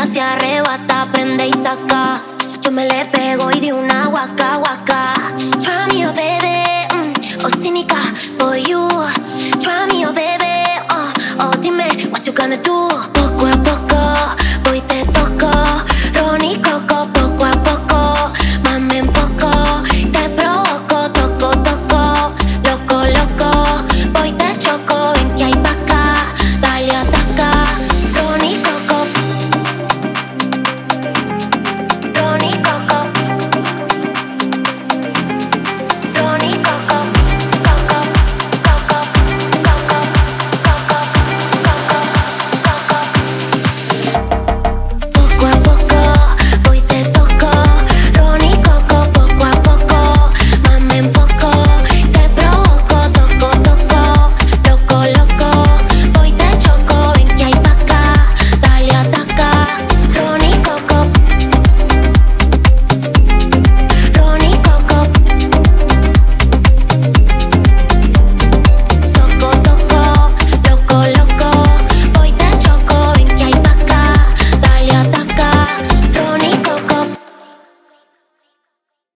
se arrebata, prende y saca. Yo me le pego y de una guaca guaca. Try me, oh baby, oh cínica for you. Try me, oh baby, oh dime what you gonna do.